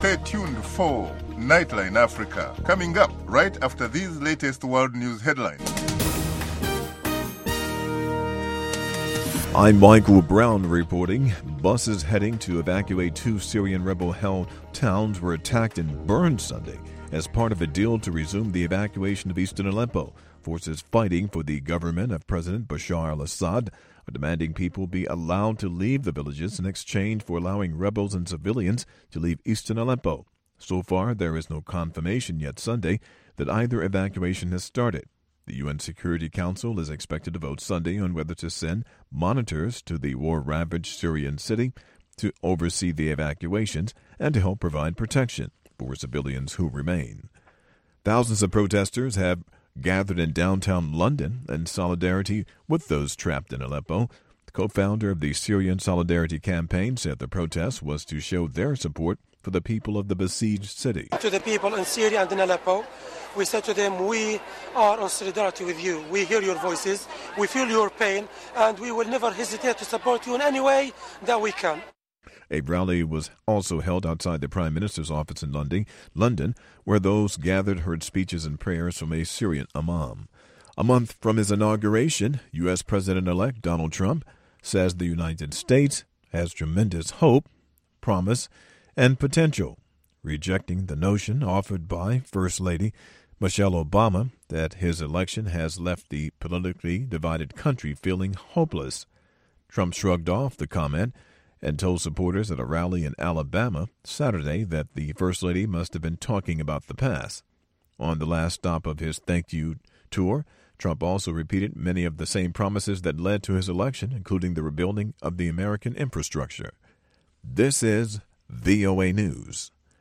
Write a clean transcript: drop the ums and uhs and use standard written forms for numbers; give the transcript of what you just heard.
Stay tuned for Nightline Africa, coming up right after these latest world news headlines. I'm Michael Brown reporting. Buses heading to evacuate 2 Syrian rebel-held towns were attacked and burned Sunday as part of a deal to resume the evacuation of eastern Aleppo. Forces fighting for the government of President Bashar al-Assad are demanding people be allowed to leave the villages in exchange for allowing rebels and civilians to leave eastern Aleppo. So far, there is no confirmation yet Sunday that either evacuation has started. The UN Security Council is expected to vote Sunday on whether to send monitors to the war-ravaged Syrian city to oversee the evacuations and to help provide protection for civilians who remain. Thousands of protesters have gathered in downtown London in solidarity with those trapped in Aleppo. The co-founder of the Syrian Solidarity Campaign said the protest was to show their support for the people of the besieged city. To the people in Syria and in Aleppo, we said to them, we are in solidarity with you. We hear your voices, we feel your pain, and we will never hesitate to support you in any way that we can. A rally was also held outside the Prime Minister's office in London, where those gathered heard speeches and prayers from a Syrian imam. A month from his inauguration, U.S. President-elect Donald Trump says the United States has tremendous hope, promise, and potential, rejecting the notion offered by First Lady Michelle Obama that his election has left the politically divided country feeling hopeless. Trump shrugged off the comment and told supporters at a rally in Alabama Saturday that the First Lady must have been talking about the past. On the last stop of his thank you tour, Trump also repeated many of the same promises that led to his election, including the rebuilding of the American infrastructure. This is VOA News.